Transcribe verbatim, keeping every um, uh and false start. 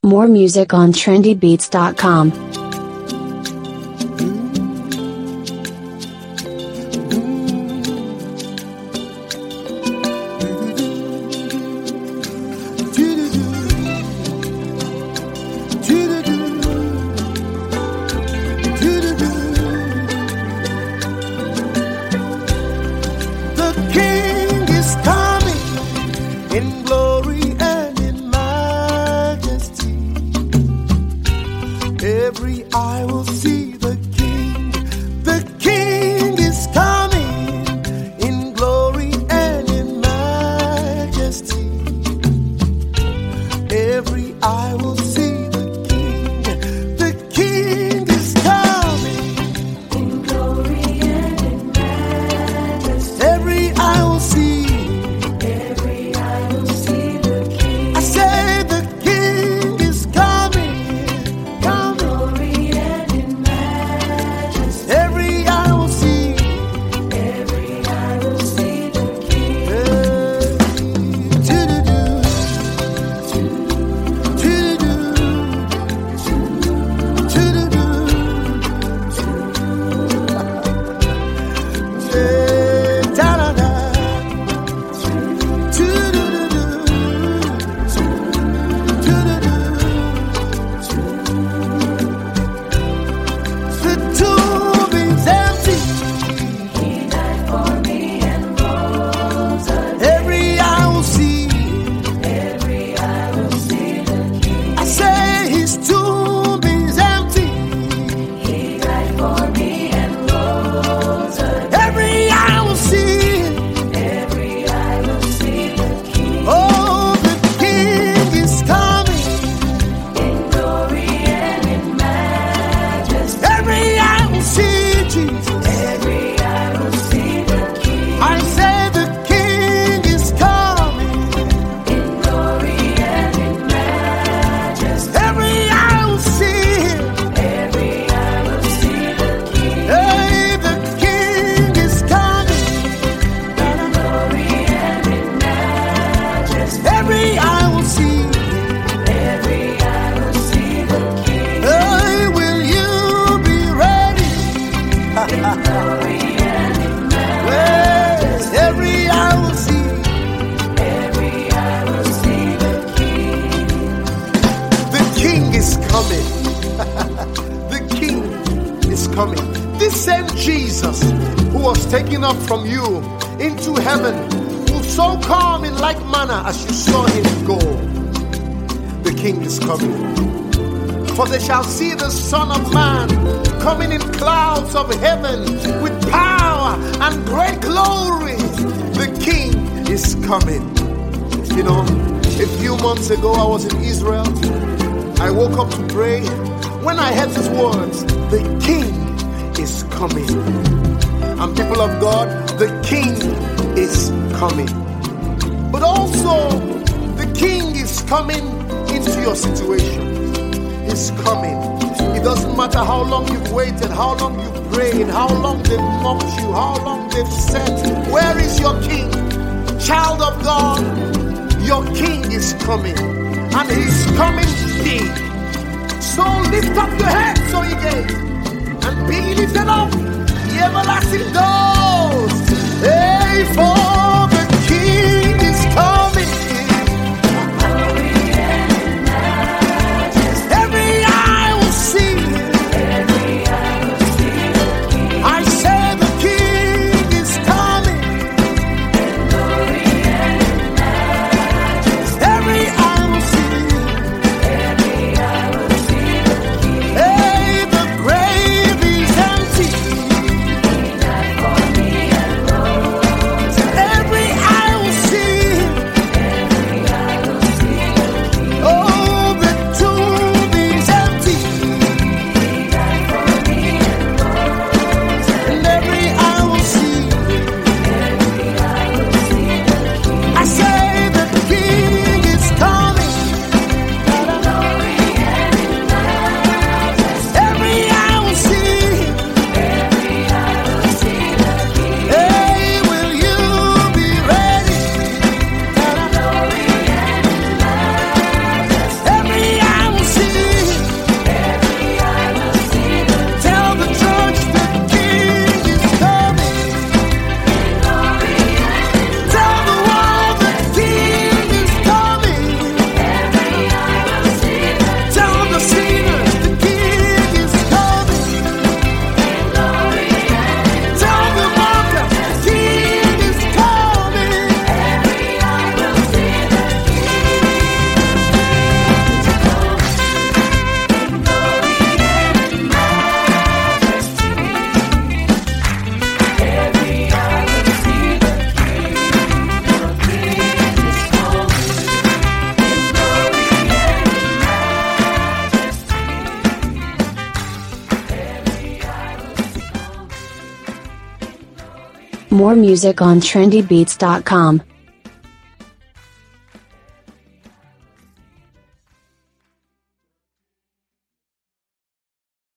More music on trendy beats dot com. Every eye will see the King. The King is coming in glory and in majesty. Every eye will see the King. The King is coming in glory and in majesty. Every eye will see. Every eye will see the King. I say the King is coming. Every eye will see. Every eye will see the King. The King is coming. The King is coming. This same Jesus who was taken up from you into heaven will so come in like manner as you saw him go. The King is coming. For they shall see the Son of Man coming in clouds of heaven with power and great glory. The King is coming. You know, a few months ago I was in Israel. I woke up to pray. When I heard these words, the King is coming. And people of God, the King is coming. But also, the King is coming into your situation. Is coming. It doesn't matter how long you've waited, how long you've prayed, how long they've mocked you, how long they've said, where is your King? Child of God, your King is coming, and he's coming big. So lift up your heads, O ye gates, and be lifted up, the everlasting doors. Hey, for the King is coming. More music on trendy beats dot com.